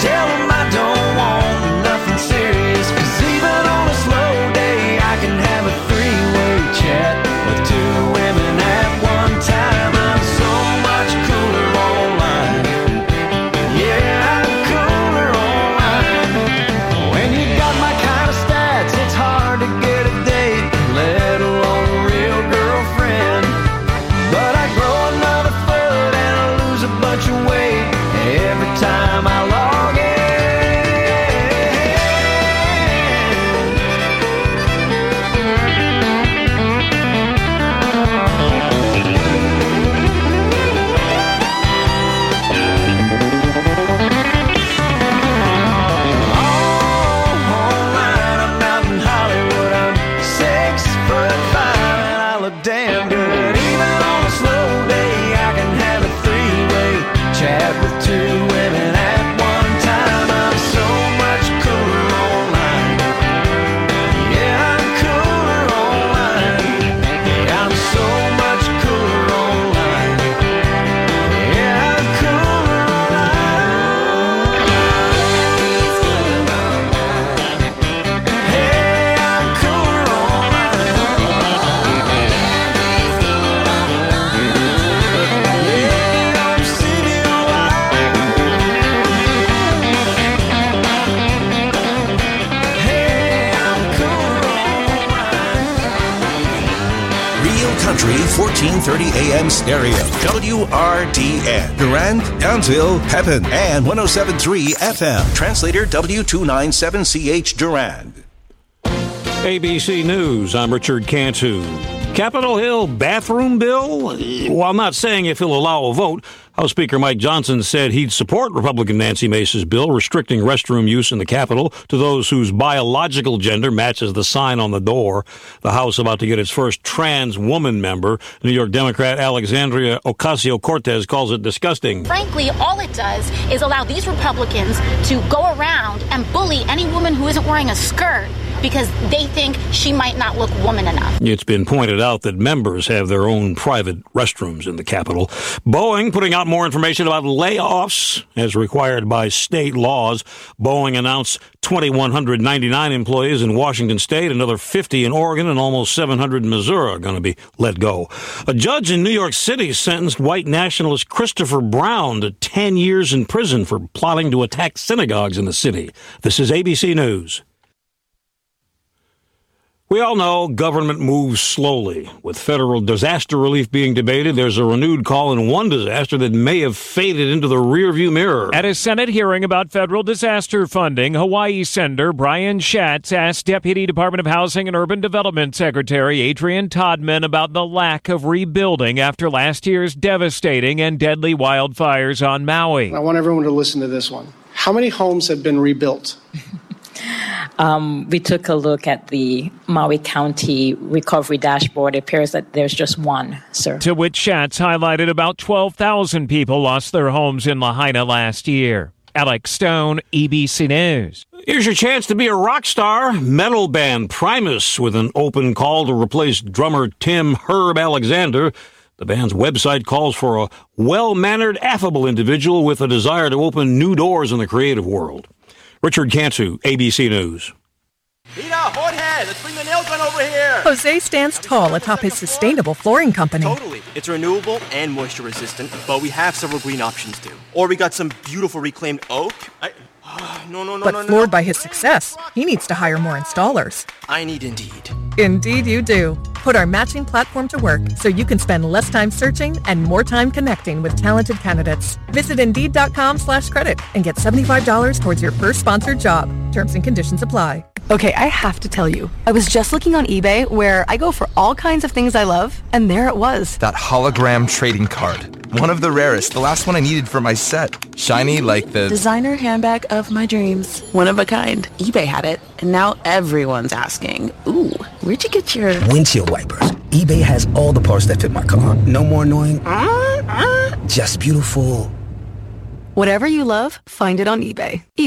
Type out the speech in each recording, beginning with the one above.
Tell them I don't want nothing serious, 'cause even on a slow day I can have a three-way chat with two women at one time. I'm so much cooler online. Yeah, I'm cooler online. When you got my kind of stats, it's hard to get a date, let alone a real girlfriend. But I grow another foot and I lose a bunch of weight every time I log in. Online, I'm out in Hollywood. I'm 6'5" and I look damn good. Even on a slow day, I can have a three-way chat with two women at one time. I'm so much cooler online. Yeah, I'm cooler online. Yeah, I'm so much cooler online. Yeah, I'm cooler online. Hey, I'm cooler online. Yeah, I'm city online. Hey, I'm cooler online. Real Country 1430 AM stereo. WRDN. Durand, Townsville, Pepin, and 107.3 FM. Translator W297CH Durand. ABC News, I'm Richard Cantu. Capitol Hill bathroom bill? While not saying if he'll allow a vote, House Speaker Mike Johnson said he'd support Republican Nancy Mace's bill restricting restroom use in the Capitol to those whose biological gender matches the sign on the door. The House about to get its first trans woman member. New York Democrat Alexandria Ocasio-Cortez calls it disgusting. Frankly, all it does is allow these Republicans to go around and bully any woman who isn't wearing a skirt because they think she might not look woman enough. It's been pointed out that members have their own private restrooms in the Capitol. Boeing putting out more information about layoffs as required by state laws. Boeing announced 2,199 employees in Washington State, another 50 in Oregon, and almost 700 in Missouri are going to be let go. A judge in New York City sentenced white nationalist Christopher Brown to 10 years in prison for plotting to attack synagogues in the city. This is ABC News. We all know government moves slowly. With federal disaster relief being debated, there's a renewed call in one disaster that may have faded into the rearview mirror. At a Senate hearing about federal disaster funding, Hawaii Senator Brian Schatz asked Deputy Department of Housing and Urban Development Secretary Adrian Todman about the lack of rebuilding after last year's devastating and deadly wildfires on Maui. I want everyone to listen to this one. How many homes have been rebuilt? We took a look at the Maui County recovery dashboard. It appears that there's just one, sir. To which Schatz highlighted about 12,000 people lost their homes in Lahaina last year. Alex Stone, ABC News. Here's your chance to be a rock star. Metal band Primus with an open call to replace drummer Tim Herb Alexander. The band's website calls for a well-mannered, affable individual with a desire to open new doors in the creative world. Richard Cantu, ABC News. Peter, hothead, let's bring the nail gun over here. Jose stands tall atop his sustainable flooring company. Totally. It's renewable and moisture resistant, but we have several green options too. Or we got some beautiful reclaimed oak. But floored by his success, he needs to hire more installers. I need Indeed. Indeed you do. Put our matching platform to work so you can spend less time searching and more time connecting with talented candidates. Visit Indeed.com/credit and get $75 towards your first sponsored job. Terms and conditions apply. Okay, I have to tell you, I was just looking on eBay where I go for all kinds of things I love, and there it was. That hologram trading card. One of the rarest, the last one I needed for my set. Shiny like the designer handbag of my dreams. One of a kind. eBay had it, and now everyone's asking, ooh, where'd you get your windshield wipers? eBay has all the parts that fit my car. No more annoying, just beautiful. Whatever you love, find it on eBay. eBay.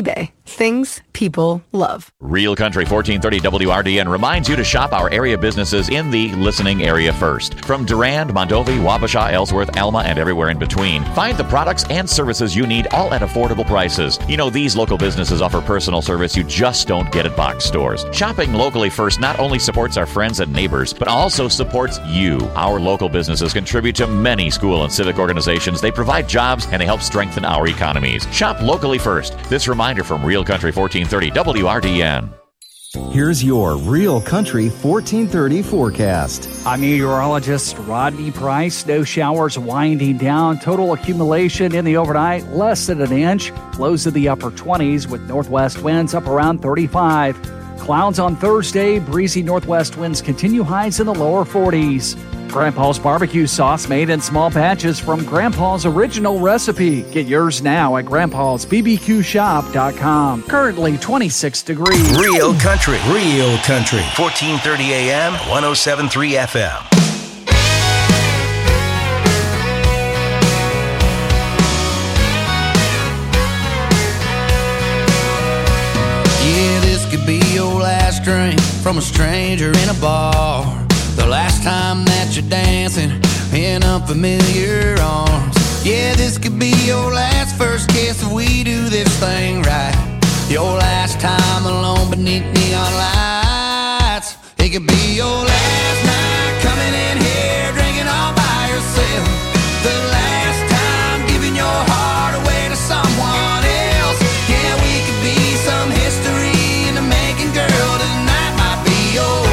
things people love. Real Country 1430 WRDN reminds you to shop our area businesses in the listening area first. From Durand, Mondovi, Wabasha, Ellsworth, Alma, and everywhere in between. Find the products and services you need all at affordable prices. You know, these local businesses offer personal service you just don't get at box stores. Shopping locally first not only supports our friends and neighbors, but also supports you. Our local businesses contribute to many school and civic organizations. They provide jobs and they help strengthen our economies. Shop locally first. This reminder from Real Country 1430 WRDN. Here's your Real Country 1430 forecast. I'm meteorologist Rodney Price. No showers winding down. Total accumulation in the overnight, less than an inch. Lows in the upper 20s with northwest winds up around 35. Clouds on Thursday. Breezy northwest winds continue, highs in the lower 40s. Grandpa's barbecue sauce made in small batches from Grandpa's original recipe. Get yours now at grandpa'sbbqshop.com. Currently 26 degrees. Real Country. 1430 AM, 107.3 FM. Yeah, this could be your last drink from a stranger in a bar. The last time that you're dancing in unfamiliar arms. Yeah, this could be your last first kiss if we do this thing right. Your last time alone beneath neon lights. It could be your last night coming in here drinking all by yourself. The last time giving your heart away to someone else. Yeah, we could be some history in the making, girl. Tonight might be your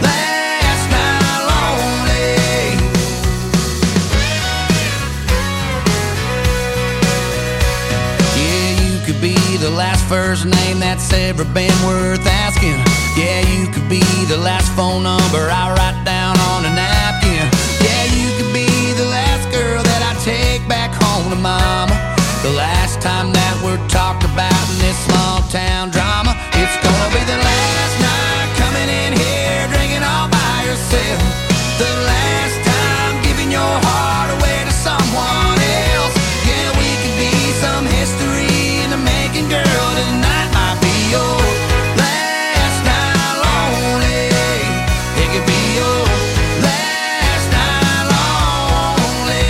the last first name that's ever been worth asking. Yeah, you could be the last phone number I write down on a napkin. Yeah, you could be the last girl that I take back home to mama. The last time that we're talked about in this small town drama. It's gonna be the last night coming in here drinking all by yourself. The last time giving your heart away to someone else. Yeah, we could be some history in the making, girl. Tonight might be your last night lonely. It could be your last night lonely.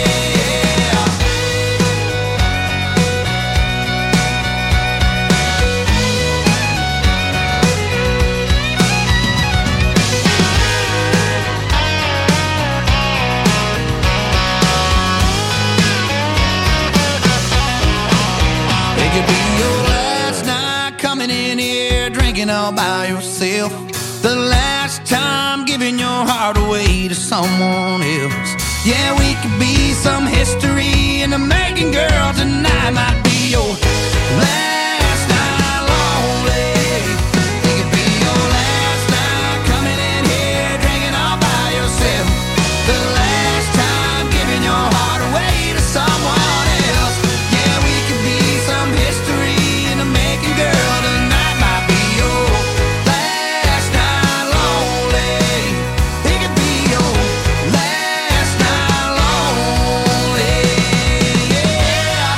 It could be your last night coming in here drinking all by yourself. The last time giving your heart away to someone else. Yeah, we could be some history in the making, girl. Tonight might be your last night lonely. It could be your last night coming in here drinking all by yourself. The last time giving your heart away to someone else. Yeah, we could be some history in the making, girl. Tonight might be your last night lonely. It could be your last night lonely. Yeah.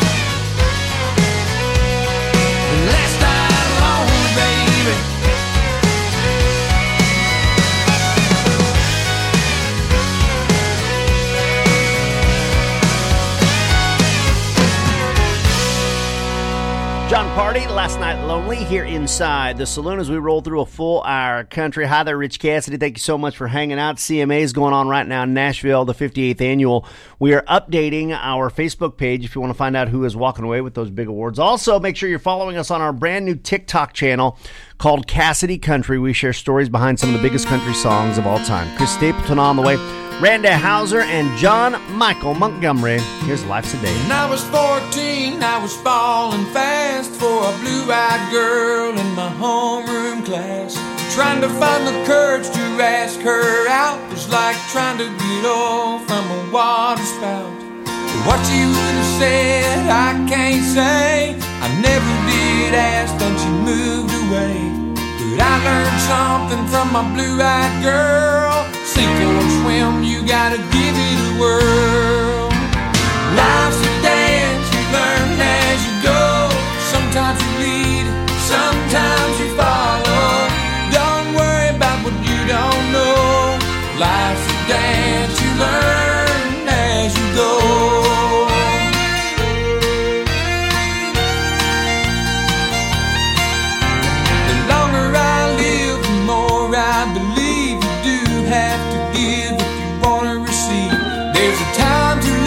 Last night lonely, baby. John Party, Last Night Lonely, here inside the saloon as we roll through a full hour country. Hi there, Rich Cassidy. Thank you so much for hanging out. CMA is going on right now in Nashville, the 58th annual. We are updating our Facebook page if you want to find out who is walking away with those big awards. Also, make sure you're following us on our brand new TikTok channel called Cassidy Country. We share stories behind some of the biggest country songs of all time. Chris Stapleton on the way. Randy Houser and John Michael Montgomery. Here's Life's a Day. When I was 14, I was falling fast for a blue-eyed girl in my homeroom class. Trying to find the courage to ask her out was like trying to get oil from a water spout. But what she would have said, I can't say. I never did ask, then she moved away. But I learned something from my blue-eyed girl. Sink or swim, you gotta give it a whirl. Life's a dance, you learn as you go. Sometimes you lead,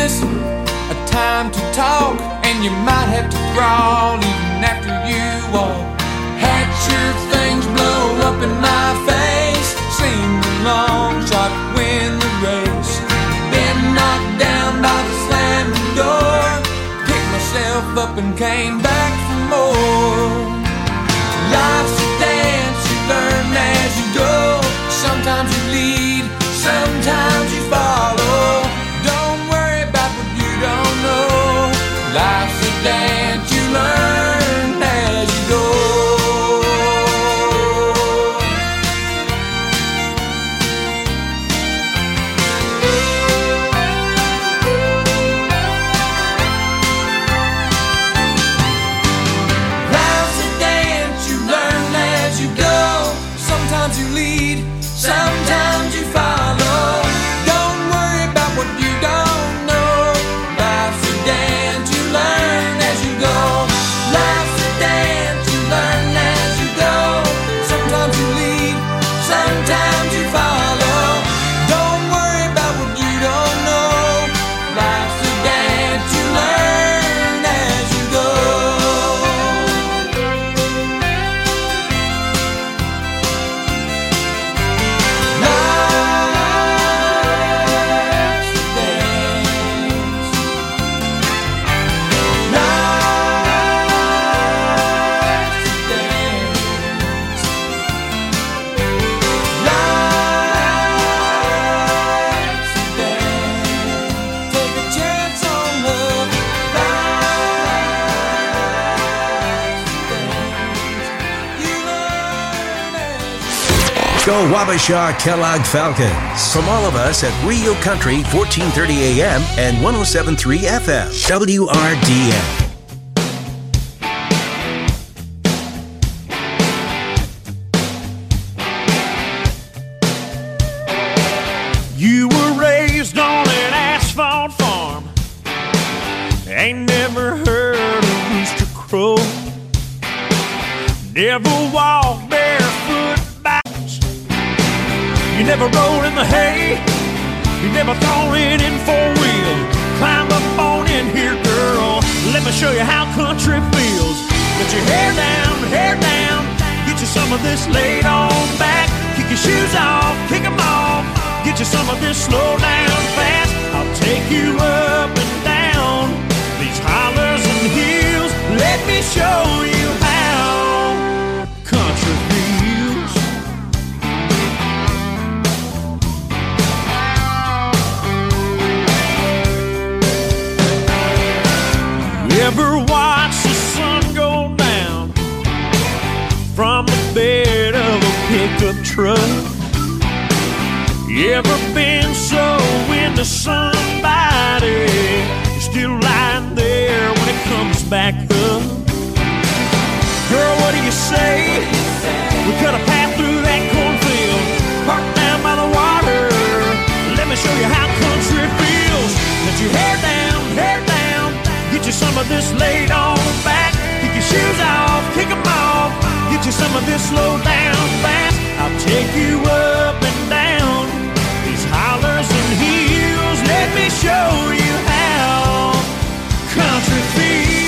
listen, a time to talk, and you might have to crawl even after you walk. Had your things blow up in my face, sing the long shot, win the race. Been knocked down by the slamming door, picked myself up and came back for more. Life's a dance, you learn as you go. Sometimes you lead, sometimes you follow. Don't worry about what you don't know. Life's a dance, you learn as you go. Life's a dance, you learn as you go. Sometimes you lead, sometimes you follow. Don't worry about what you don't know. Life's a dance, you learn as you go. Life's a dance, you learn as you go. Sometimes you lead, sometimes you follow. Don't worry about what you don't know. Life's a dance, you learn as you go. Go Wabasha Kellogg Falcons. From all of us at Rio Country, 1430 AM and 107.3 FM. WRDN. You were raised on an asphalt farm. Ain't never heard a rooster crow. Never walked barefoot backwards. You never rolled in the hay. You never thrown it in four-wheel. Climb up on in here, girl. Let me show you how country feels. Get your hair down. Get you some of this laid on back. Kick your shoes off, kick them off. Get you some of this slow down fast. I'll take you up and down these hollers and hills. Let me show you how country feels. You ever watch the sun go down from the bed of a pickup truck? You ever been so into somebody, you're still lying there when it comes back up? Girl, what do you say? We cut a path through that cornfield, parked down by the water. Let me show you how country feels. Let your hair down. Get you some of this laid on back. Kick your shoes off, kick them off. Get you some of this slow down fast. I'll take you up and down these hollers and hills. Let me show you how country feels.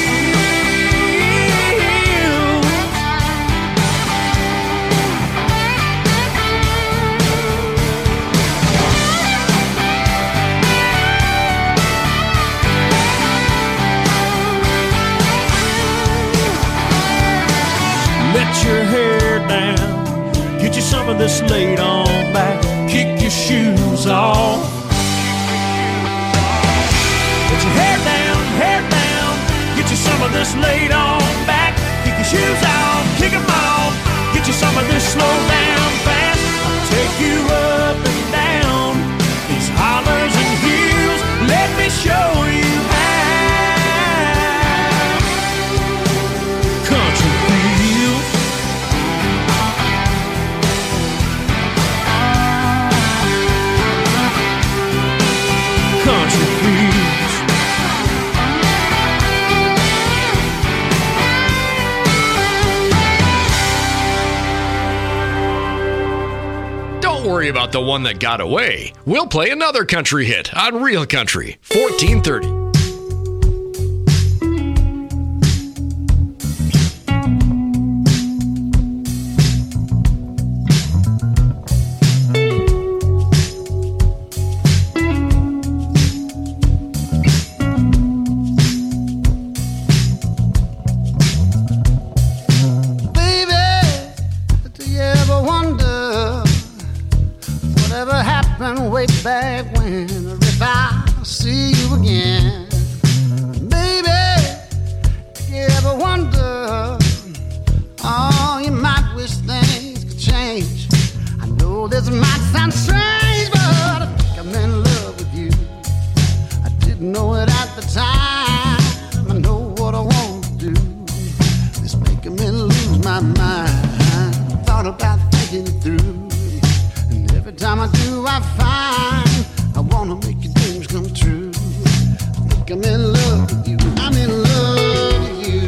Let your hair down. Get you some of this laid on back. Kick your shoes off. Get your hair down. Get you some of this laid on back. Kick your shoes off, kick them off. Get you some of this slow down fast. I'll take you up and down these hollers and hills. Let me show you how country feels. Country feels. worry about the one that got away. We'll play another country hit on Real Country 1430. Way back when, or if I see you again, baby, you ever wonder, oh, you might wish things could change. I know this might sound strange, but I think I'm in love with you. I didn't know it at the time. I know what I want to do. It's making me lose my mind. Thought about thinking it through. Every time I do, I find I wanna make your dreams come true. I think I'm in love with you. I'm in love with you.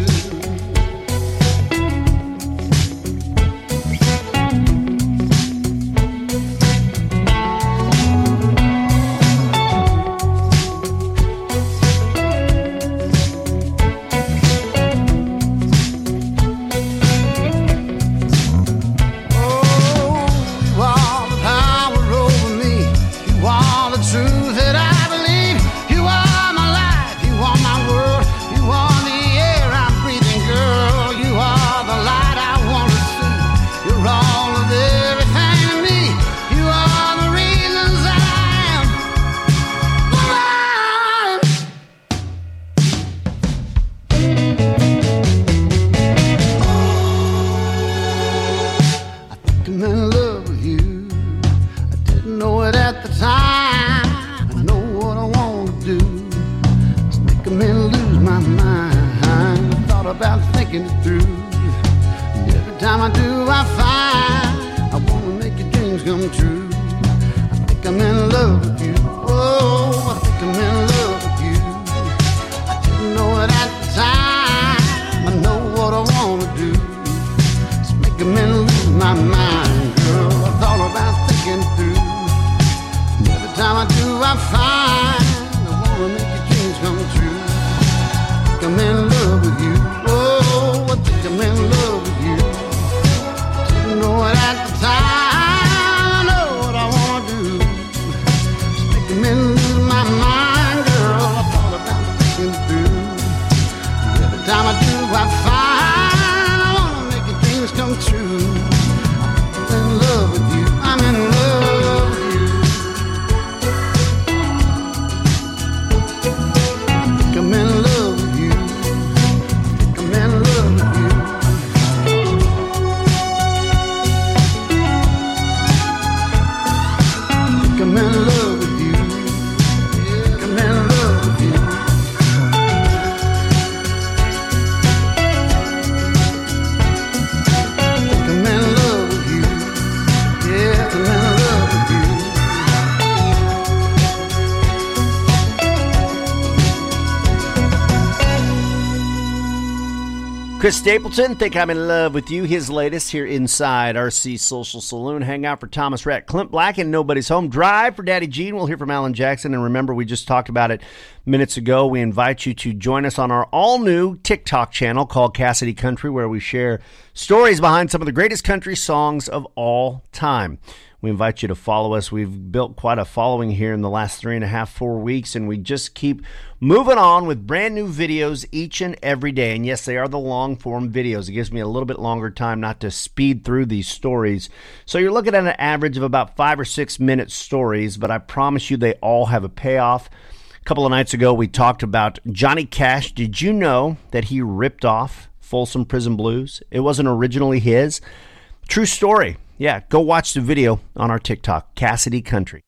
Chris Stapleton, Think I'm in Love with You. His latest here inside RC Social Saloon. Hang out for Thomas Rhett, Clint Black, and Nobody's Home. Drive for Daddy Gene. We'll hear from Alan Jackson. And remember, we just talked about it minutes ago. We invite you to join us on our all-new TikTok channel called Cassidy Country, where we share stories behind some of the greatest country songs of all time. We invite you to follow us. We've built quite a following here in the last 3.5, 4 weeks, and we just keep moving on with brand new videos each and every day. And yes, they are the long-form videos. It gives me a little bit longer time not to speed through these stories. So you're looking at an average of about 5 or 6 minute stories, but I promise you they all have a payoff. A couple of nights ago, we talked about Johnny Cash. Did you know that he ripped off Folsom Prison Blues? It wasn't originally his. True story. Yeah, go watch the video on our TikTok, Cassidy Country.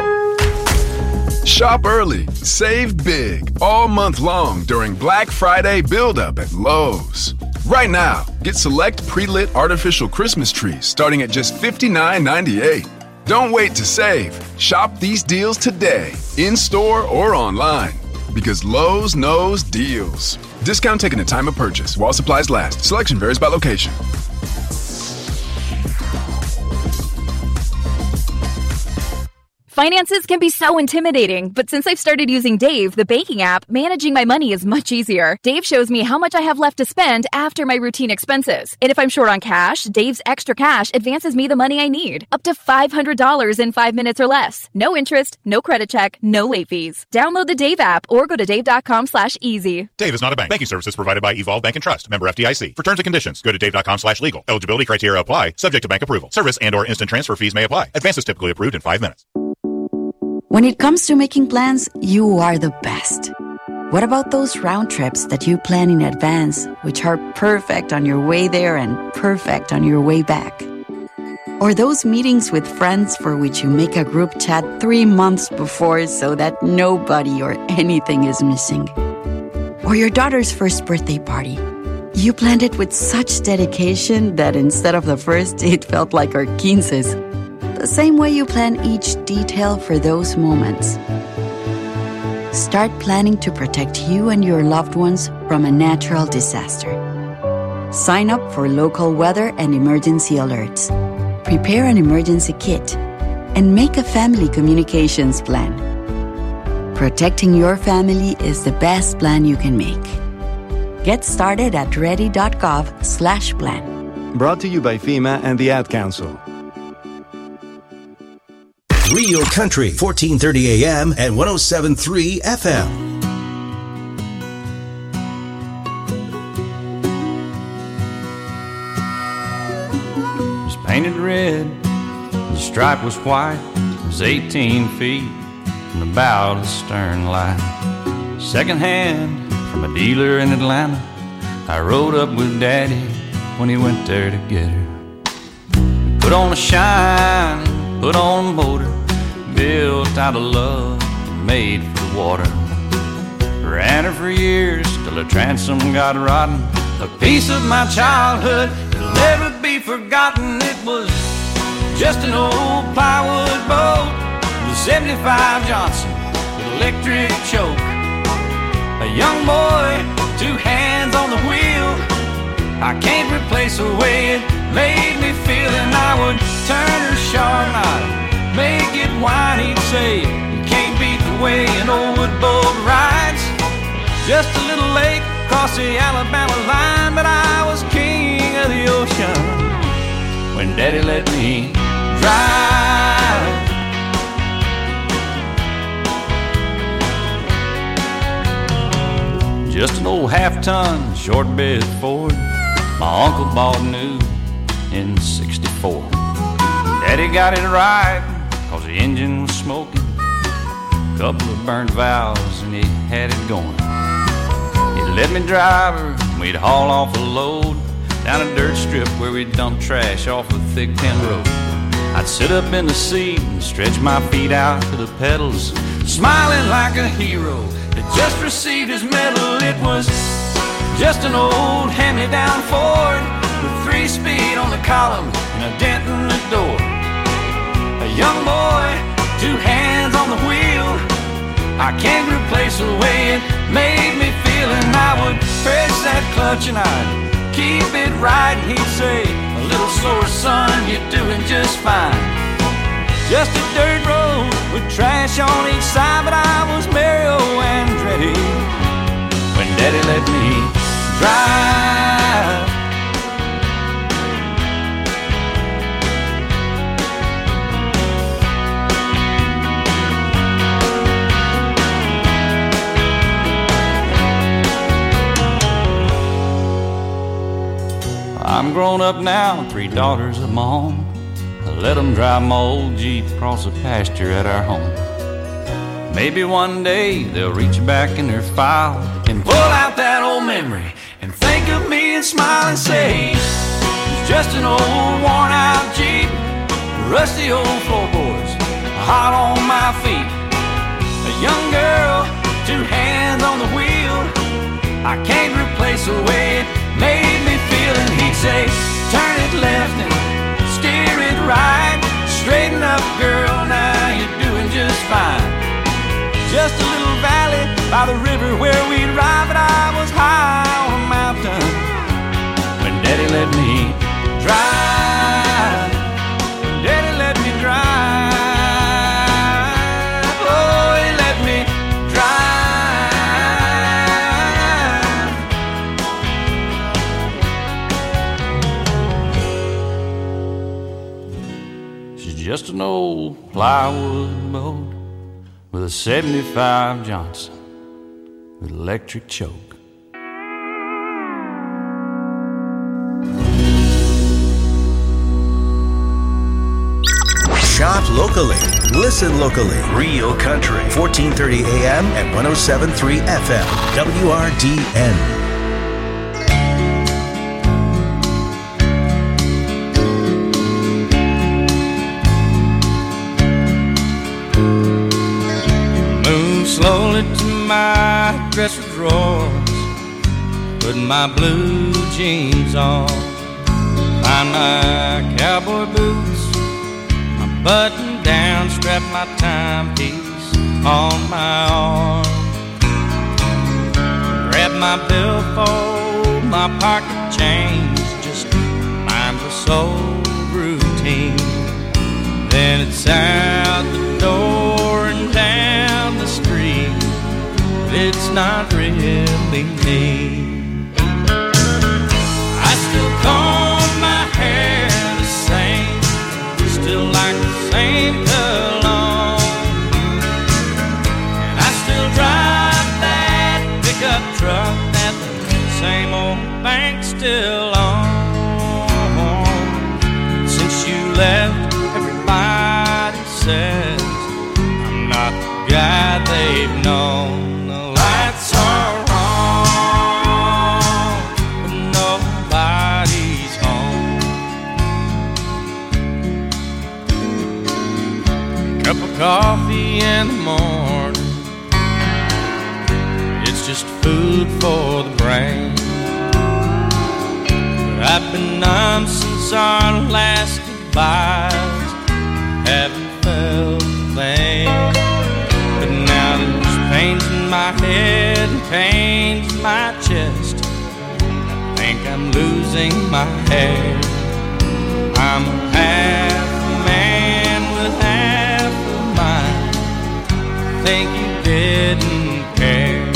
Shop early, save big, all month long during Black Friday build-up at Lowe's. Right now, get select pre-lit artificial Christmas trees starting at just $59.98. Don't wait to save. Shop these deals today, in-store or online, because Lowe's knows deals. Discount taken at time of purchase while supplies last. Selection varies by location. Finances can be so intimidating, but since I've started using Dave, the banking app, managing my money is much easier. Dave shows me how much I have left to spend after my routine expenses. And if I'm short on cash, Dave's Extra Cash advances me the money I need. Up to $500 in 5 minutes or less. No interest, no credit check, no late fees. Download the Dave app or go to dave.com/easy. Dave is not a bank. Banking services provided by Evolve Bank and Trust. Member FDIC. For terms and conditions, go to dave.com/legal. Eligibility criteria apply. Subject to bank approval. Service and or instant transfer fees may apply. Advances typically approved in 5 minutes. When it comes to making plans, you are the best. What about those round trips that you plan in advance, which are perfect on your way there and perfect on your way back? Or those meetings with friends for which you make a group chat 3 months before so that nobody or anything is missing? Or your daughter's first birthday party. You planned it with such dedication that instead of the first, it felt like our 15's. The same way you plan each detail for those moments. Start planning to protect you and your loved ones from a natural disaster. Sign up for local weather and emergency alerts. Prepare an emergency kit. And make a family communications plan. Protecting your family is the best plan you can make. Get started at ready.gov/plan. Brought to you by FEMA and the Ad Council. Real Country, 1430 AM and 107.3 FM. It was painted red, the stripe was white. It was 18 feet from the bow to the stern line. Second hand from a dealer in Atlanta. I rode up with Daddy when he went there to get her. Put on a shine, put on a motor, built out of love and made for the water. Ran her for years till the transom got rotten. A piece of my childhood that'll never be forgotten. It was just an old plywood boat with a 75 Johnson with electric choke. A young boy, 2 hands on the wheel. I can't replace the way it made me feel. And I would turn her sharp knife, make it whine. He'd say, you can't beat the way an old wood boat rides. Just a little lake across the Alabama line, but I was king of the ocean when Daddy let me drive. Just an old half-ton short bed Ford my uncle bought new in '64. Daddy got it right, cause the engine was smoking. Couple of burnt valves and he had it going. He'd let me drive her and we'd haul off a load down a dirt strip where we'd dump trash off a thick tin road. I'd sit up in the seat and stretch my feet out to the pedals, smiling like a hero that just received his medal. It was just an old hand-me-down Ford with 3-speed on the column and a dent in the door. A young boy, 2 hands on the wheel. I can't replace the way it made me feel. And I would press that clutch and I'd keep it right. And he'd say, a little slower, son, you're doing just fine. Just a dirt road with trash on each side, but I was Mario Andretti when Daddy let me drive. I'm grown up now, 3 daughters of my own. I let them drive my old Jeep across the pasture at our home. Maybe one day they'll reach back in their file and pull out that old memory and think of me and smile and say, it's just an old worn out Jeep, rusty old floorboards, hot on my feet. A young girl, 2 hands on the wheel. I can't replace the way it made me feel. And he'd say, turn it left and steer it right. Straighten up, girl, now you're doing just fine. Just a little valley by the river where we'd ride, but I was high on a mountain when Daddy let me drive. Daddy let me drive. just an old plywood boat with a 75 Johnson with electric choke. Shop locally. Listen locally. Real Country. 1430 AM and 107.3 FM. WRDN. Move slowly to my dresser drawers. Put my blue jeans on. Find my cowboy boots. Button down, strap my timepiece on my arm. Grab my billfold, my pocket change, just mindless old routine. Then it's out the door and down the street. It's not really me. I still comb my hair the same, still like the same cologne, and I still drive that pickup truck that the same old bank's still on. Since you left, everybody says I'm not the guy they've known. The lights are on, but nobody's home. Cup of coffee in the morning, it's just food for the brain. But I've been numb since our last goodbyes, haven't felt a thing. But now there's pains in my head and pains in my chest. I think I'm losing my hair. I'm a half man with half a mind. I think you didn't care.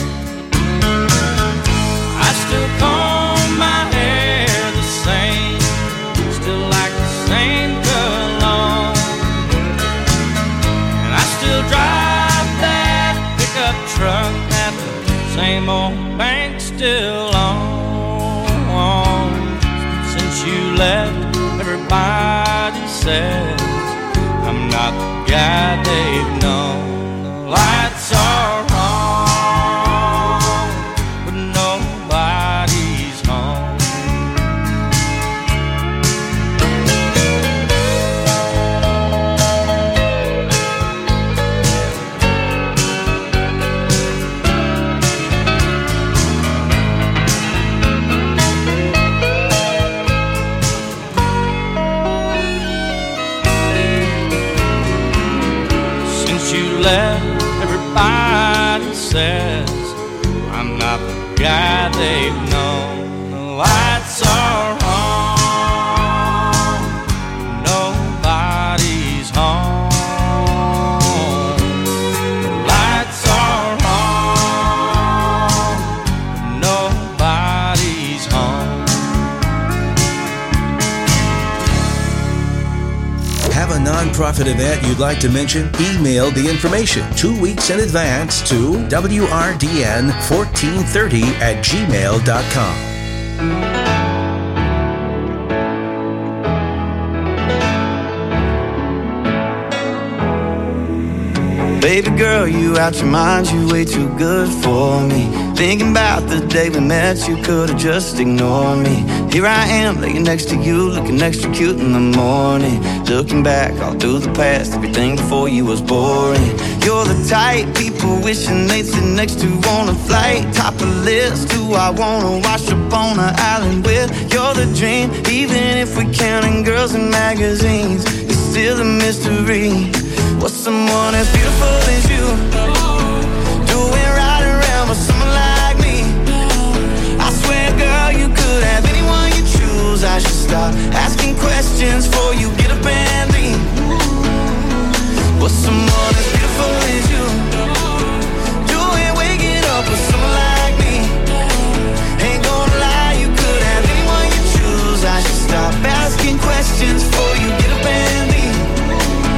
I still comb my hair the same, still like the same cologne, and I still drive that pickup truck that the same old bank's still on. Since you left, everybody says I'm not the guy they've known. The lights are on, but nobody's home. Left, everybody says I'm not the guy they've known. The lights are on, nobody's home. The lights are on, nobody's home. Have a nonprofit event you'd like to mention? Email the information 2 weeks in advance to wrdn1430@gmail.com. Baby girl, you out your mind, you way too good for me. Thinking about the day we met, you could've just ignored me. Here I am, laying next to you, looking extra cute in the morning. Looking back all through the past, everything before you was boring. You're the type people wishing they'd sit next to on a flight. Top of the list, who I wanna wash up on an island with. You're the dream, even if we're counting girls in magazines. It's still a mystery. What's someone as beautiful as you doing right around with someone like me? I swear, girl, you could have anyone you choose. I should stop asking questions before you get up and leave. What's someone as beautiful as you doing waking up with someone like me? Ain't gonna lie, you could have anyone you choose. I should stop asking questions before you get up and leave.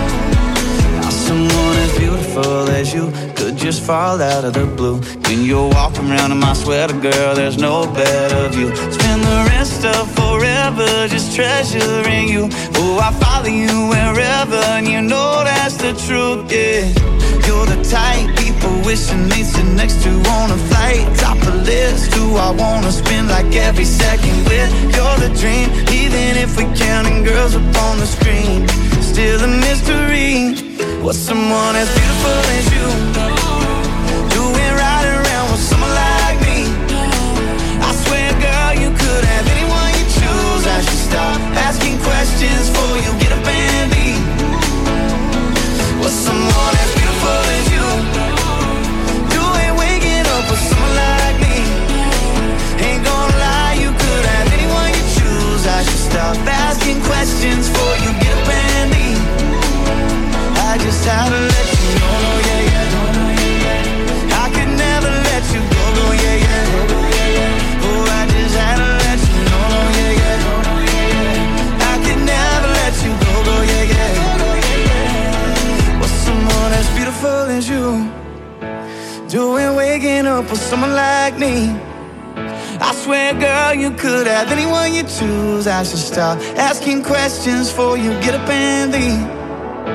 just fall out of the blue. When you're walking around in my sweater, girl, there's no better view. Spend the rest of forever just treasuring you. Oh, I follow you wherever, and you know that's the truth, yeah. You're the type people wishing they'd sit next to on a flight. Top of the list, who I wanna spend like every second with. You're the dream, even if we're counting girls up on the screen. Still a mystery, what's someone as beautiful as you doing right around with someone like me? I swear, girl, you could have anyone you choose. I should stop asking questions before you get up and leave. What's someone as beautiful as you doing waking up with someone like me? Ain't gonna lie, you could have anyone you choose. I should stop asking questions before you get up and leave. I just had to let you know, yeah, yeah. I could never let you go, yeah, yeah. Oh, I just had to let you know, yeah, yeah. I could never let you go, yeah, yeah. What's someone as beautiful as you doing waking up with someone like me? I swear, girl, you could have anyone you choose. I should stop asking questions before you get up and leave.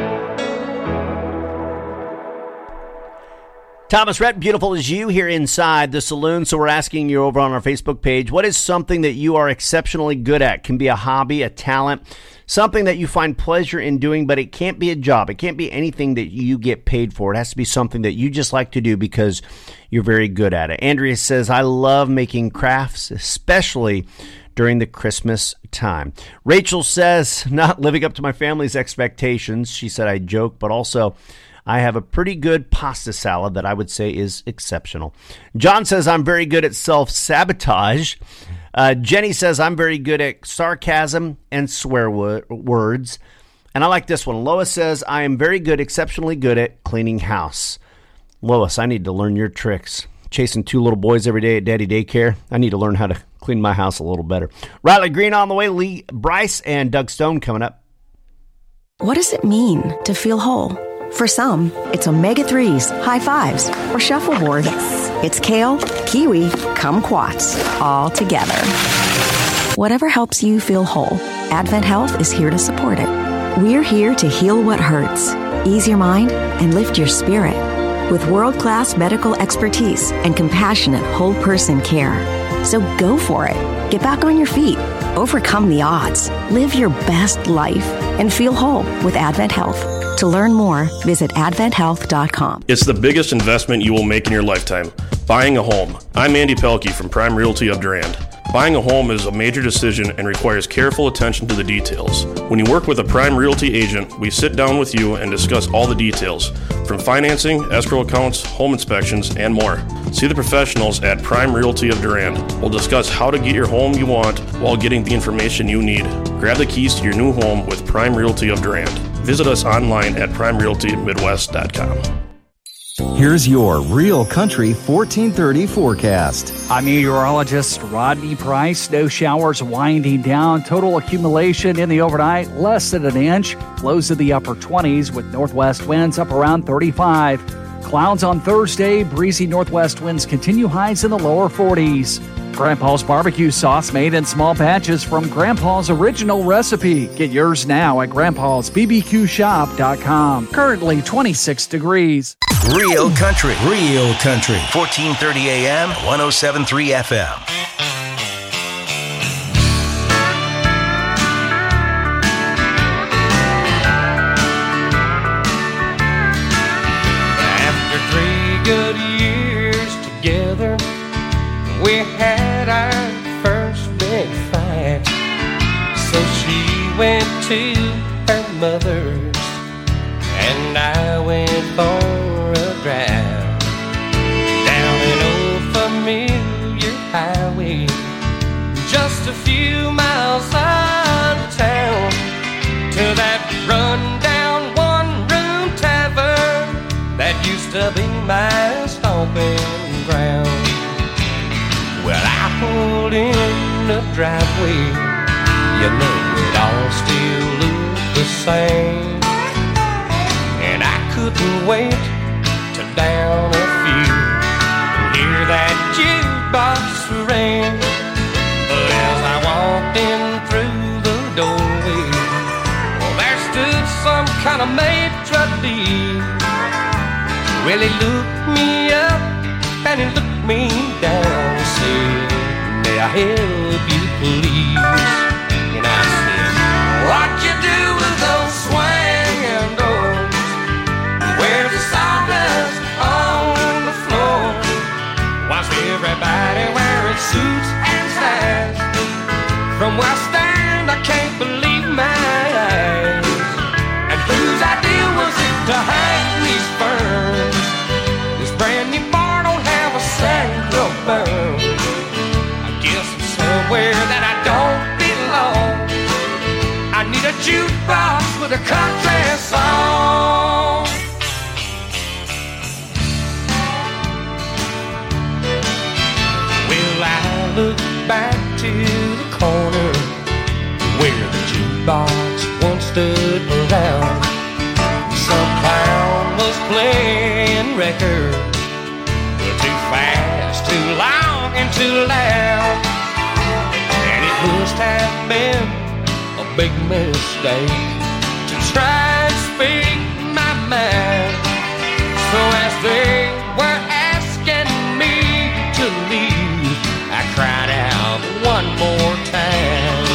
Thomas Rhett, Beautiful as You, here inside the saloon. So we're asking you over on our Facebook page, what is something that you are exceptionally good at? Can be a hobby, a talent, something that you find pleasure in doing, but it can't be a job. It can't be anything that you get paid for. It has to be something that you just like to do because you're very good at it. Andrea says, I love making crafts, especially during the Christmas time. Rachel says, not living up to my family's expectations. She said, I joke, but also I have a pretty good pasta salad that I would say is exceptional. John says, I'm very good at self-sabotage. Jenny says, I'm very good at sarcasm and swear words. And I like this one. Lois says, I am very good, exceptionally good at cleaning house. Lois, I need to learn your tricks. Chasing two little boys every day at daddy daycare. I need to learn how to clean my house a little better. Riley Green on the way. Lee Bryce and Doug Stone coming up. What does it mean to feel whole? For some, it's omega-3s, high fives, or shuffleboard. Yes. It's kale, kiwi, kumquats, all together. Whatever helps you feel whole, Advent Health is here to support it. We're here to heal what hurts, ease your mind, and lift your spirit with world-class medical expertise and compassionate whole-person care. So go for it. Get back on your feet. Overcome the odds. Live your best life and feel whole with Advent Health. To learn more, visit adventhealth.com. It's the biggest investment you will make in your lifetime, buying a home. I'm Andy Pelkey from Prime Realty of Durand. Buying a home is a major decision and requires careful attention to the details. When you work with a Prime Realty agent, we sit down with you and discuss all the details, from financing, escrow accounts, home inspections, and more. See the professionals at Prime Realty of Durand. We'll discuss how to get your home you want while getting the information you need. Grab the keys to your new home with Prime Realty of Durand. Visit us online at primerealtymidwest.com. Here's your Real Country 1430 forecast. I'm meteorologist Rodney Price. No showers winding down. Total accumulation in the overnight, less than an inch. Lows in the upper 20s with northwest winds up around 35. Clouds on Thursday. Breezy northwest winds continue, highs in the lower 40s. Grandpa's barbecue sauce made in small batches from Grandpa's original recipe. Get yours now at grandpa'sbbqshop.com. Currently 26 degrees. Real Country. 1430 AM, 107.3 FM. After 3 good years together, we had our first big fight. So she went to her mother's and I went for a drive down an old familiar highway, just a few miles out of town, to that run-down one-room tavern that used to be my stomping ground. Well, I pulled in the driveway, you know it all still looked the same, and I couldn't wait to down a few and hear that jukebox ring. But as I walked in through the doorway, well, there stood some kind of maitre d'. Well, he looked me up and he looked me down and said, "May I help you, please?" And I said, "What you do with those swinging doors? Where's the sawdust on the floor? Why's everybody wearing suits and ties? From where I stand, I can't believe my eyes. And whose idea was it to hang these ferns? This brand new bar don't have a single burn. I guess it's somewhere that I don't belong. I need a jukebox with a country song." Well, I look back to the corner where the jukebox once stood around. Some clown was playing records, too fast, too long, and too loud. And it must have been a big mistake to try and speak my mind. So as they were asking me to leave, I cried out one more time,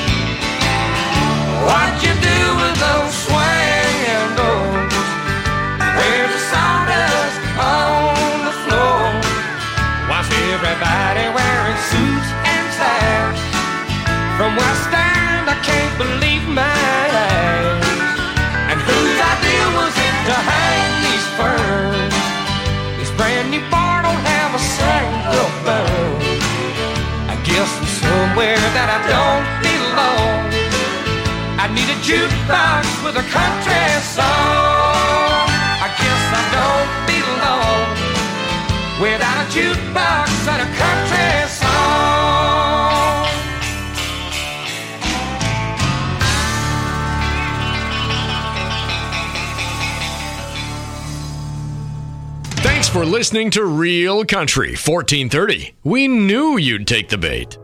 "What you do with those swinging doors? Where's the sawdust on the floor? Why's everybody wearing suits and ties? From where I stand, I can't believe my eyes. And whose idea was it to hang these ferns? This brand new bar don't have a single burn. I guess I'm somewhere that I don't belong. I need a jukebox with a country song. I guess I don't belong without a jukebox and a country song." Thanks for listening to Real Country 1430. We knew you'd take the bait.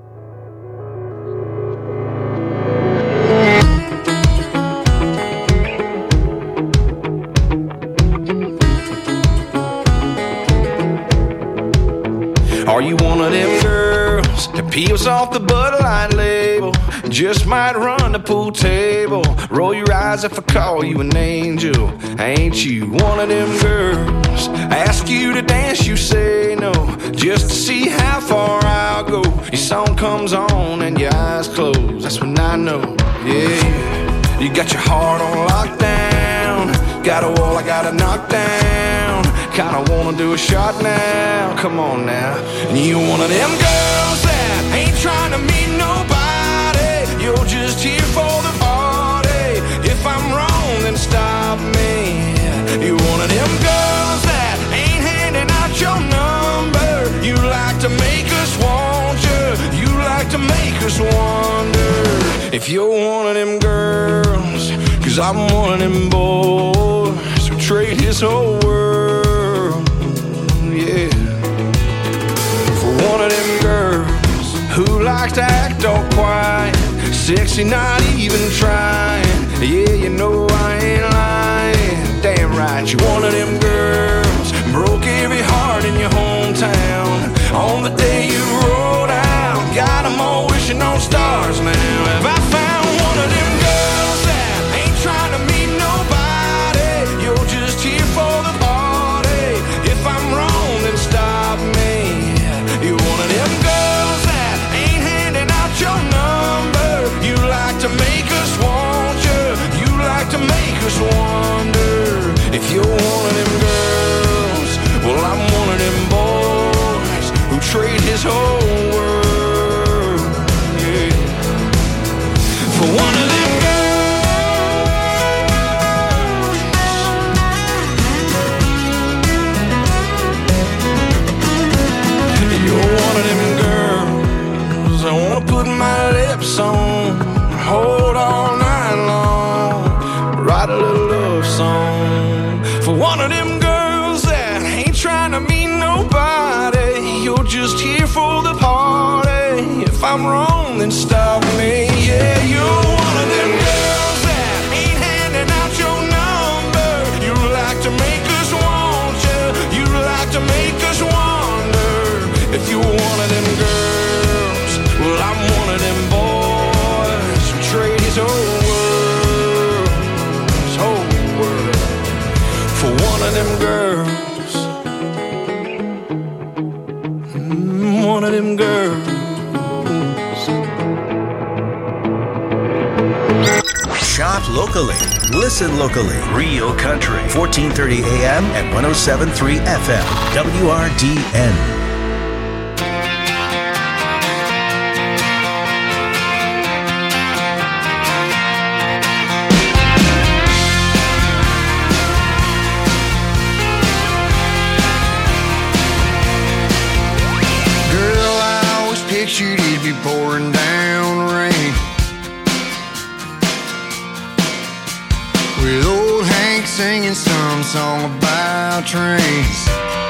Are you one of them girls that peels off the Bud Light label? Just might run the pool table. Roll your eyes if I call you an angel. Ain't you one of them girls? Ask you to dance, you say no, just to see how far I'll go. Your song comes on and your eyes close. That's when I know, yeah. You got your heart on lockdown. Got a wall I gotta knock down. Kinda wanna do a shot now. Come on now. And you one of them girls that ain't trying to meet nobody. You're just here for the party. If I'm wrong, then stop me. You one of them girls that ain't handing out your number. You like to make us want you. You like to make us wonder if you're one of them girls. 'Cause I'm one of them boys who trade his whole world, yeah, for one of them girls who likes to act all quiet, sexy, not even trying. Yeah, you know I ain't lying. Damn right, you're one of them girls broke every heart in your hometown on the day you rolled out. Got 'em all wishing on stars now. Have I found one of them girls that ain't trying to meet nobody? You're just here for the party. If I'm wrong, then stop me. You're one of them girls that ain't handing out your number. You like to make us want you. You like to make us wonder if you're one of them girls. Well, I'm one of them boys who trade his whole world, yeah, just here for the party. If I'm wrong, then stop me. Yeah, you're one of them girls that ain't handing out your number. You like to make us want you. You like to make us wonder if you're one of them girls. Well, I'm one of them boys who trade his whole world for one of them girls. One of them girls. Shop locally. Listen locally. Real Country. 1430 AM and 107.3 FM. WRDN. Pictured it'd be pouring down rain, with old Hank singing some song about trains.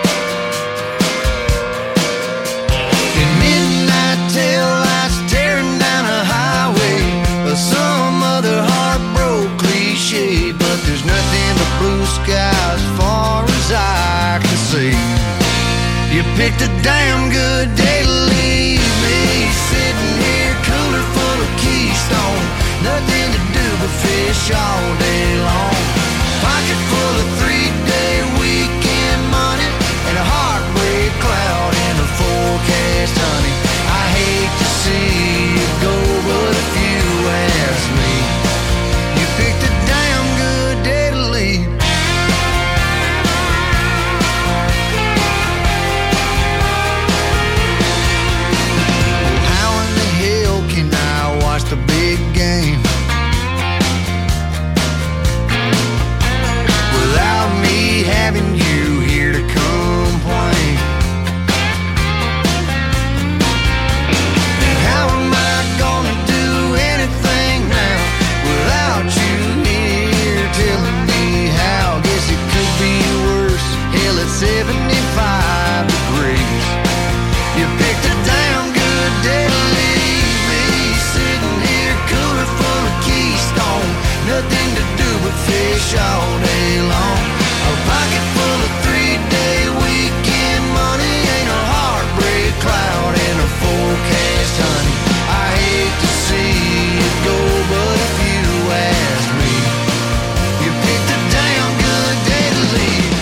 And midnight tail lights tearing down a highway, or some other heartbroken cliche. But there's nothing but blue sky as far as I can see. You picked a damn good day to leave. Sitting here, cooler full of Keystone, nothing to do but fish all day long. Pocket full of 3-day weekend money, and a heartbreak cloud in the forecast, honey. I hate to see you go, but if you ask me, you picked a damn good day to leave. The big game without me having you here to complain. And how am I gonna do anything now without you here telling me how? Guess it could be worse. Hell, it's 75 degrees. You picked a damn good day to leave. Full of Keystone, nothing to do but fish all day long. A pocket full of 3-day weekend money, ain't a heartbreak cloud in a forecast, honey. I hate to see it go, but if you ask me, you picked a damn good day to leave.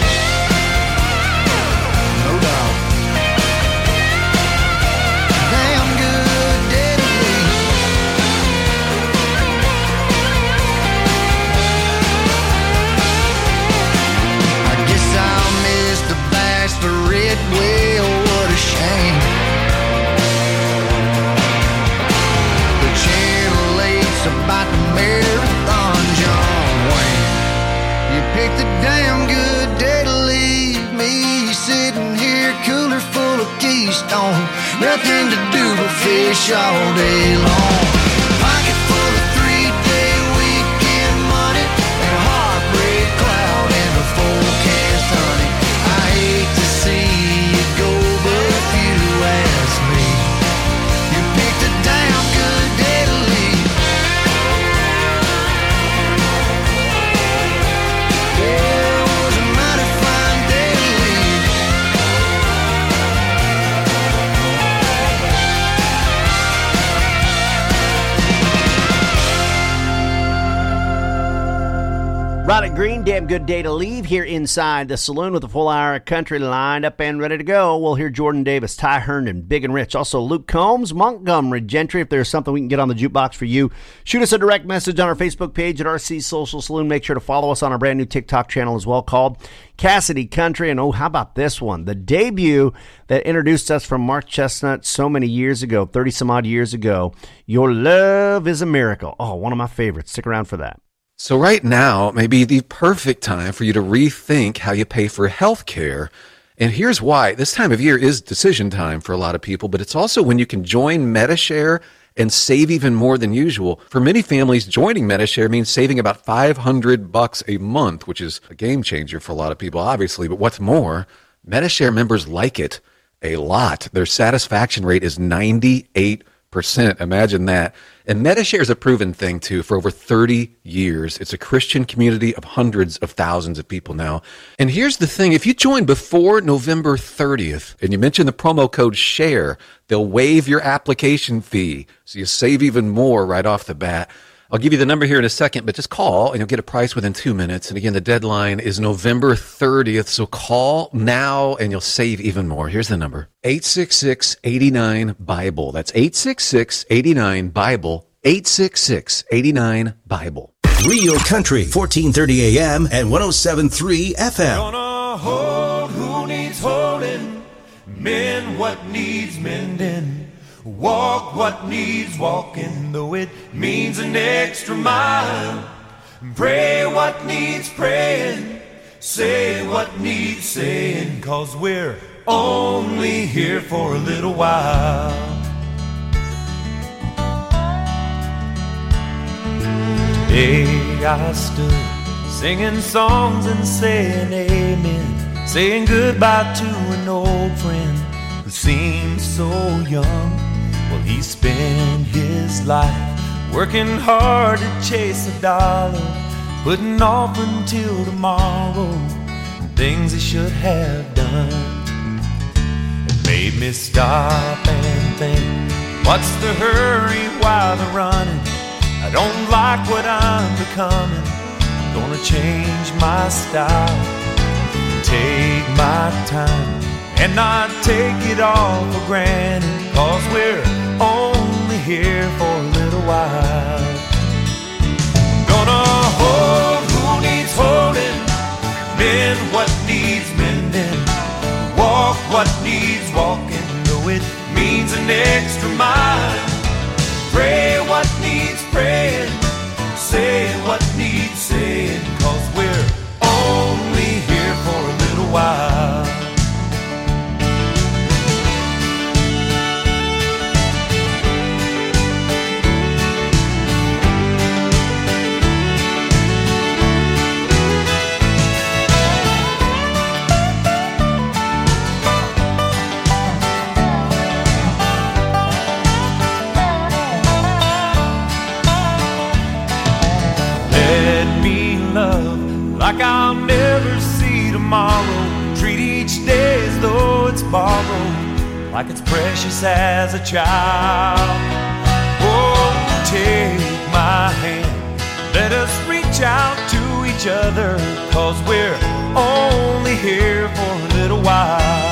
No doubt. Damn good day to leave. Red whale, what a shame. The Channel 8's about the marathon, John Wayne. You picked a damn good day to leave me sitting here, cooler full of Keystone, nothing to do but fish all day long. Pocket full of 3-day weekend money, and a heartbreak cloud in the forecast, honey. I hate to see you go, but if you ask me, you picked a damn good day to leave. Yeah, it was a mighty fine day to leave. Roddick Green, damn good day to leave here inside the saloon with a full hour of country lined up and ready to go. We'll hear Jordan Davis, Ty Herndon, Big and Rich, also Luke Combs, Montgomery Gentry. If there's something we can get on the jukebox for you, shoot us a direct message on our Facebook page at RC Social Saloon. Make sure to follow us on our brand new TikTok channel as well called Cassidy Country. And oh, how about this one? The debut that introduced us from Mark Chestnut so many years ago, 30 some odd years ago. Your Love is a Miracle. Oh, one of my favorites. Stick around for that. So right now may be the perfect time for you to rethink how you pay for health care. And here's why. This time of year is decision time for a lot of people, but it's also when you can join Medi-Share and save even more than usual. For many families, joining Medi-Share means saving about $500 a month, which is a game changer for a lot of people, obviously. But what's more, Medi-Share members like it A lot. Their satisfaction rate is 98%. Imagine that. And Medi-Share is a proven thing, too. For over 30 years, it's a Christian community of hundreds of thousands of people now. And here's the thing. If you join before November 30th and you mention the promo code SHARE, they'll waive your application fee. So you save even more right off the bat. I'll give you the number here in a second, but just call and you'll get a price within 2 minutes. And again, the deadline is November 30th. So call now and you'll save even more. Here's the number. 866-89-BIBLE. That's 866-89-BIBLE. 866-89-BIBLE. Real Country, 1430 AM and 107.3 FM. Gonna hold who needs holding, mend what needs mending. Walk what needs walking, though it means an extra mile. Pray what needs praying, say what needs saying, 'cause we're only here for a little while. Day I stood singing songs and saying amen, saying goodbye to an old friend who seemed so young. Well, he spent his life working hard to chase a dollar, putting off until tomorrow things he should have done. It made me stop and think, what's the hurry while they're running? I don't like what I'm becoming. I'm gonna change my style, take my time, and not take it all for granted, 'cause we're only here for a little while. Gonna hold who needs holding, mend what needs mending, walk what needs walking, though it means an extra mile. Pray what needs praying, say what needs saying, 'cause we're only here for a little while. Like I'll never see tomorrow, treat each day as though it's borrowed, like it's precious as a child. Oh, take my hand, let us reach out to each other, 'cause we're only here for a little while.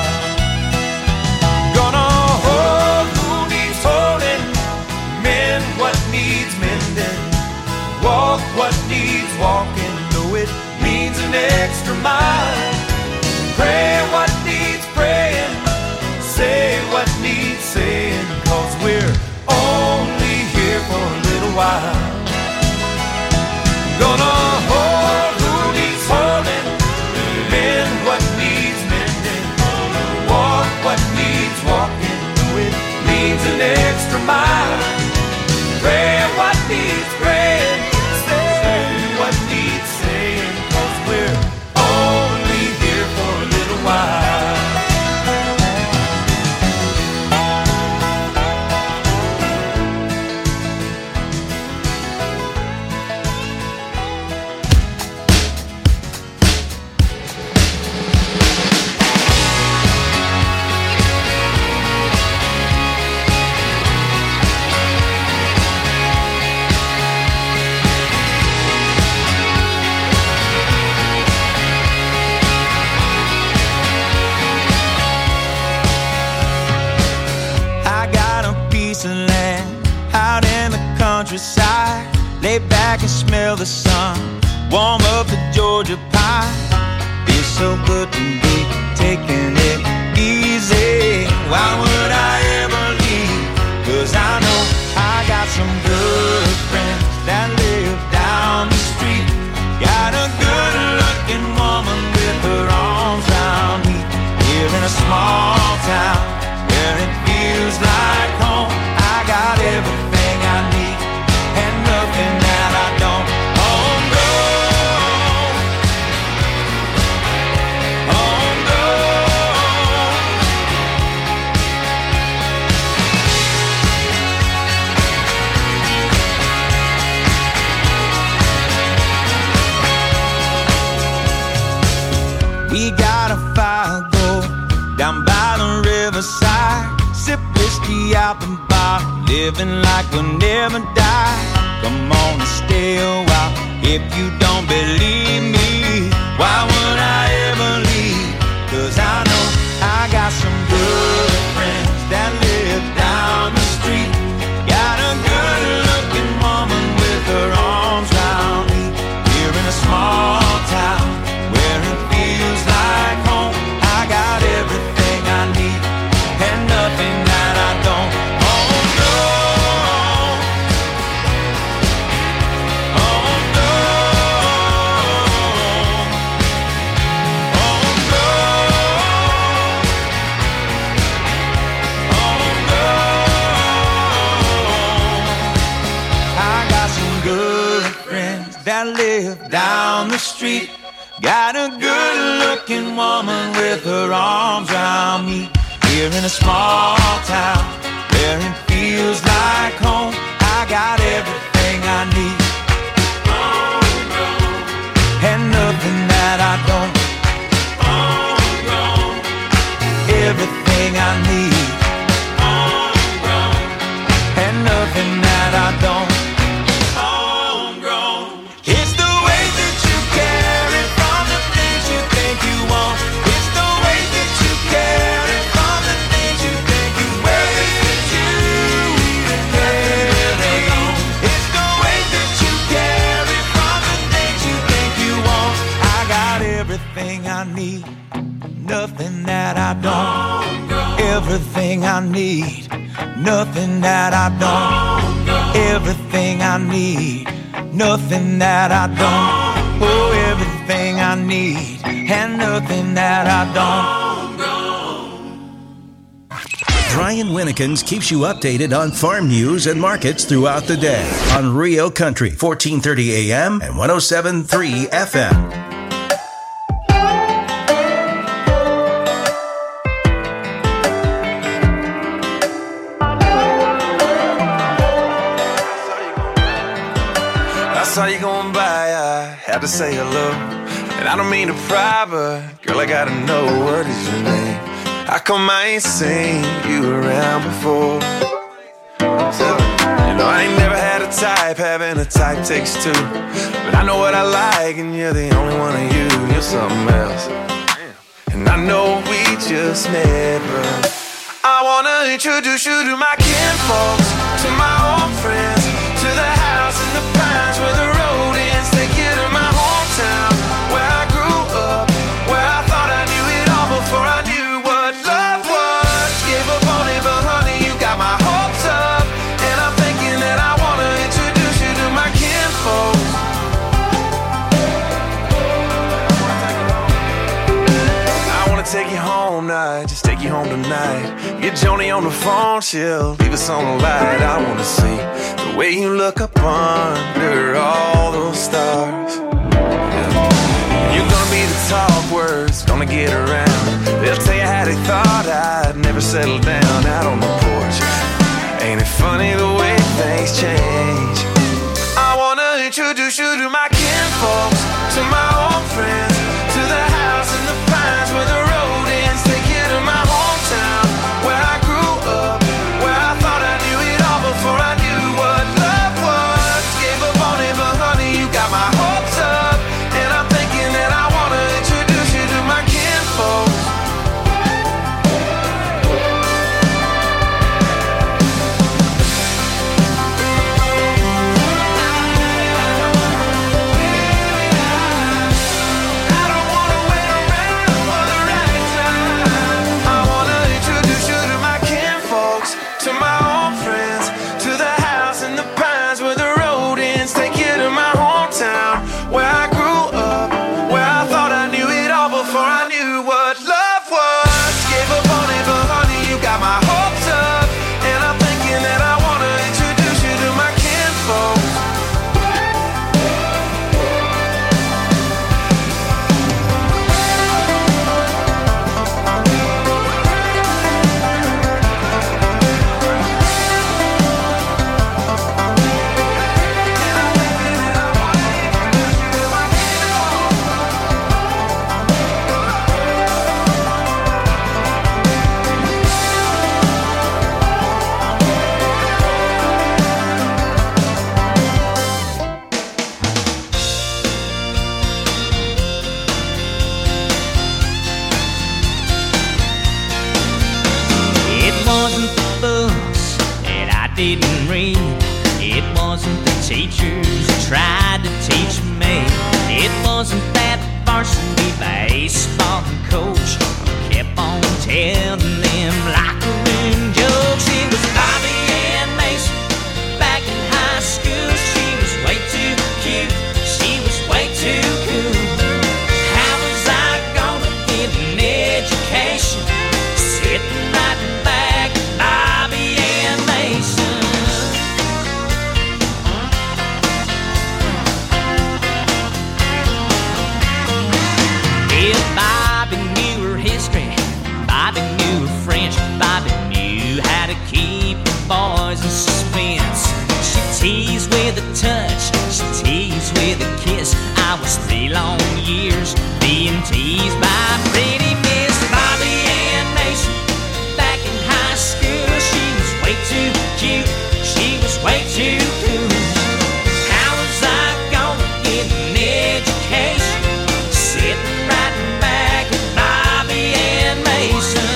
Gonna hold who needs holding, mend what needs mending, walk what needs walking, though it means an extra mile. Pray what needs praying, say what needs saying, 'cause we're only here for a little while. Gonna hold who needs holding, mend what needs mending, walk what needs walking, though it means an extra mile. Pray what needs praying, say what needs saying, 'cause we're only here for a little while. Countryside, lay back and smell the sun, warm up the Georgia pie. Feels so good to be taking it easy. Why would I ever leave? 'Cause I know I got some good friends that live down the street. Got a good looking woman with her arms round me. Here in a small town where it feels like home. I got everything I need and nothing that I don't. Home grown, home grown. whiskey out the bar, living like we'll never die. Come on and stay a while. If you don't believe me, why would I ever leave? 'Cause I know I got some good friends that live down the street. Got a good-looking woman with her arms round me. Here in a small town where it feels like home. I got everything I need and nothing that I don't. Oh no, oh no, oh no, oh no. I got some good friends that live down the street. Got a good-looking woman with her arms around me. Here in a small town where it feels like home. I got everything I need and nothing that I don't. Everything I need and nothing that I don't. It's the way that you carry from the things you think you want. It's the way that you carry from the things you think you wear. That you even carry on. It's the way that you carry from the things you think you want. I got everything I need, nothing that I don't. Everything I need, nothing that I don't. Everything I need, nothing that I don't. Oh, everything I need and nothing that I don't. Brian Winnekins keeps you updated on farm news and markets throughout the day on Rio Country, 1430 AM and 107.3 FM. I saw you going by, I had to say hello. And I don't mean to pry, but girl, I gotta know, what is your name? How come I ain't seen you around before? So, you know, I ain't never had a type, having a type takes two. But I know what I like, and you're the only one of you. You're something else. And I know we just met, but I wanna introduce you to my kinfolks, to my old friends, to the house in the pines where the road ends. Take you to my hometown, where I grew up, where I thought I knew it all before I knew what love was. Gave up on it, but honey, you got my hopes up. And I'm thinking that I wanna introduce you to my kinfolks. I wanna take you home now, just take you home tonight. Get Joni on the phone, she'll leave us on the light. I wanna see the way you look up under all those stars. You're gonna be the talk words, gonna get around. They'll tell you how they thought I'd never settle down out on the porch. Ain't it funny the way things change? I wanna introduce you to my kinfolks, to my old friends, to the house in the pines where the road ends. Take you to my hometown, where I grew up, where I thought I knew it all before I knew what love was. Gave up on it, but honey, you got my hopes up. And I'm thinking that I wanna introduce you to my kinfolks. wasn't the teachers who tried to teach me. It wasn't that varsity baseball coach who kept on telling them locker room jokes. It was Bobby Ann Mason back in high school. She was way too cute. She was way too cool. How was I gonna get an education sitting right back at Bobby Ann Mason? If Bobby knew her history, Bobby knew her French, Bobby knew how to keep the boys in suspense. She teased with a touch, she teased with a kiss. I was 3 long years being teased by pretty Miss Bobby Ann Mason. Back in high school, she was way too cute, she was way too cool. How was I gonna get an education sitting right back at Bobby Ann Mason?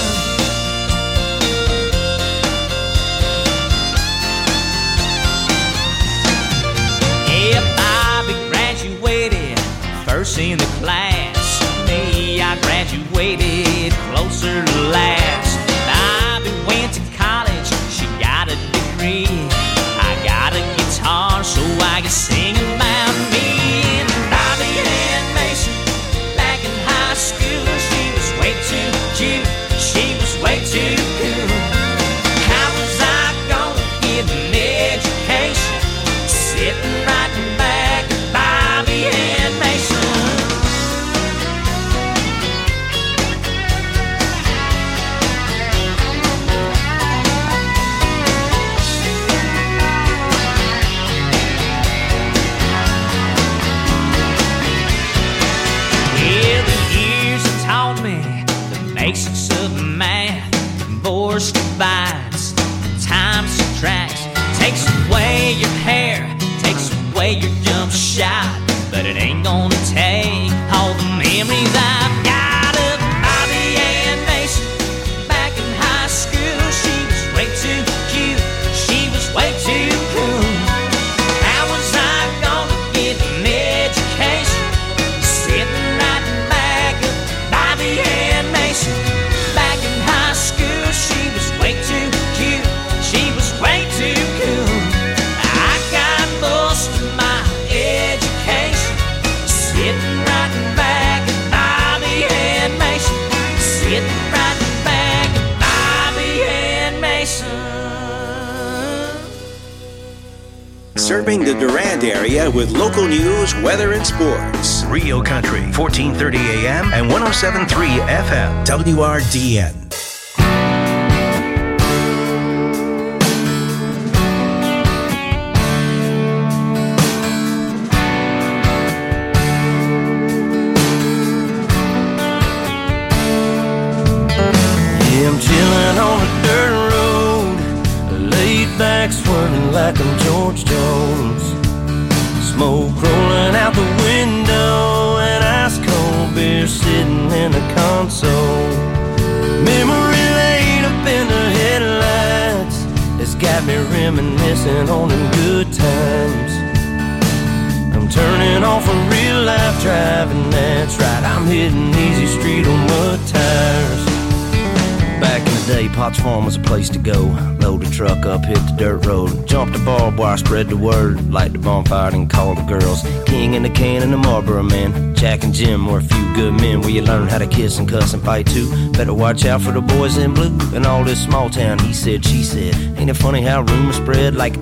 Yeah, Bobby graduated first in the class. Me, I graduated closer to last. Bobby went to college, she got a degree. I got a guitar so I could sing about me. And Bobby Ann Mason, back in high school, she was way too cute, she was way too cool. How was I gonna get an education sitting right back at Bobby Ann Mason? Yeah, the years have taught me the basics of math. Divorce divides, time subtracts. Takes away your hair, takes away your jump shot, but it ain't gonna take all the memories I've got of Bobby Ann Mason. Back in high school, she was way too cute, she was way too cool. How was I gonna get an education sitting right back at Bobby Ann Mason? Back in high school, she was way too cute, she was way too cool. I got most of my education sitting right back at Bobby Ann Mason. Sitting right back at Bobby Ann Mason. Serving the Durand area with local news, weather, and sports. Rio Country, 1430 AM and 107.3 FM. WRDN. Yeah, I'm chilling on a dirt road, laid back swirling like I'm George Jones. Smoke rolling out the window and ice cold beer sitting in the console. Memory laid up in the headlights, it's got me reminiscing on them good times. I'm turning off a real life driving, that's right, I'm hitting easy street on mud tires. Back in the day, Potts Farm was a place to go. Load the truck up, hit the dirt road, jump the barbed wire, spread the word, light the bonfire and call the girls. King in the can and the Marlboro Man, Jack and Jim were a few good men where you learn how to kiss and cuss and fight too. Better watch out for the boys in blue and all this small town he said, she said. Ain't it funny how rumors spread like